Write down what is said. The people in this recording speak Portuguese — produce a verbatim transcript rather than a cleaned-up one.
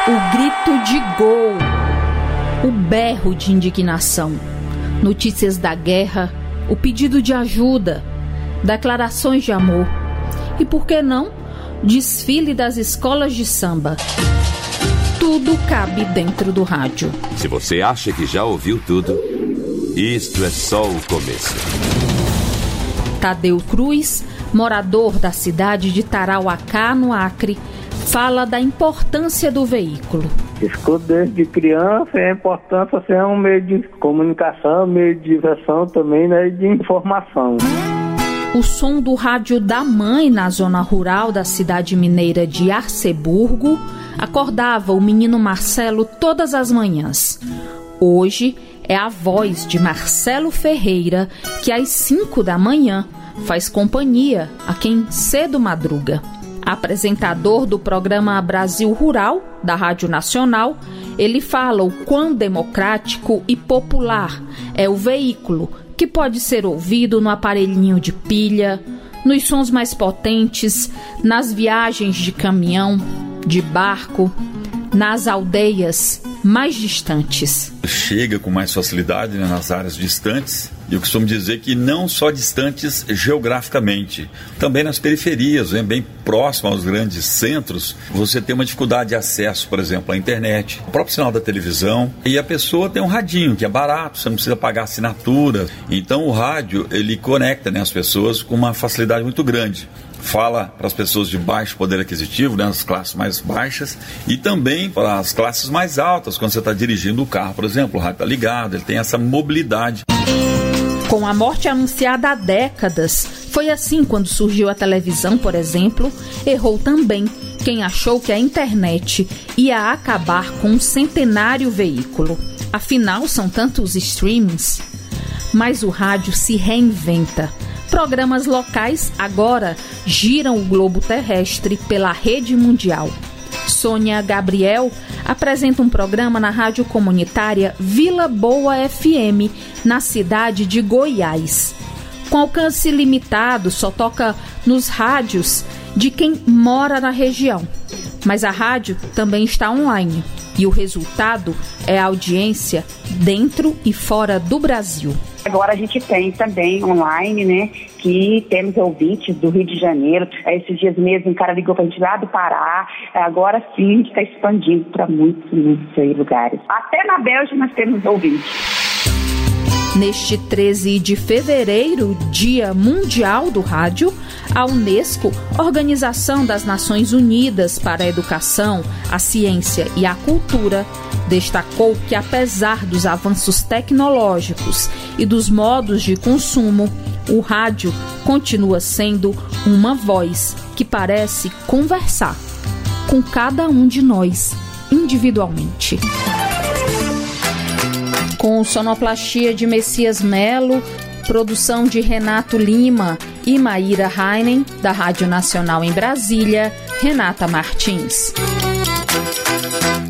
O grito de gol, o berro de indignação, notícias da guerra, o pedido de ajuda, declarações de amor e, por que não, desfile das escolas de samba. Tudo cabe dentro do rádio. Se você acha que já ouviu tudo, isto é só o começo. Tadeu Cruz, morador da cidade de Tarauacá, no Acre, fala da importância do veículo. Escuto desde criança e a importância ser um meio de comunicação, meio de diversão também, né, e de informação. O som do rádio da mãe na zona rural da cidade mineira de Arceburgo acordava o menino Marcelo todas as manhãs. Hoje é a voz de Marcelo Ferreira que às cinco da manhã faz companhia a quem cedo madruga. Apresentador do programa Brasil Rural, da Rádio Nacional, ele fala o quão democrático e popular é o veículo que pode ser ouvido no aparelhinho de pilha, nos sons mais potentes, nas viagens de caminhão, de barco, nas aldeias mais distantes. Chega com mais facilidade, né, nas áreas distantes. E eu costumo dizer que não só distantes geograficamente, também nas periferias, né, bem próximo aos grandes centros, você tem uma dificuldade de acesso, por exemplo, à internet, o próprio sinal da televisão, e a pessoa tem um radinho que é barato, você não precisa pagar assinatura. Então o rádio, ele conecta, né, as pessoas com uma facilidade muito grande. Fala para as pessoas de baixo poder aquisitivo, né, as classes mais baixas, e também para as classes mais altas, quando você está dirigindo o carro, por exemplo, o rádio está ligado, ele tem essa mobilidade. Com a morte anunciada há décadas, foi assim quando surgiu a televisão, por exemplo, errou também quem achou que a internet ia acabar com um centenário veículo. Afinal, são tantos streamings. Mas o rádio se reinventa. Programas locais agora giram o globo terrestre pela rede mundial. Sônia Gabriel apresenta um programa na rádio comunitária Vila Boa F M, na cidade de Goiás. Com alcance limitado, só toca nos rádios de quem mora na região. Mas a rádio também está online e o resultado é a audiência dentro e fora do Brasil. Agora a gente tem também online, né, que temos ouvintes do Rio de Janeiro. Esses dias mesmo, um cara ligou pra gente lá do Pará. Agora sim, a gente está expandindo para muitos, muitos aí lugares. Até na Bélgica nós temos ouvintes. Neste treze de fevereiro, Dia Mundial do Rádio, a Unesco, Organização das Nações Unidas para a Educação, a Ciência e a Cultura, destacou que, apesar dos avanços tecnológicos e dos modos de consumo, o rádio continua sendo uma voz que parece conversar com cada um de nós individualmente. Com sonoplastia de Messias Melo, produção de Renato Lima e Maíra Heinen, da Rádio Nacional em Brasília, Renata Martins.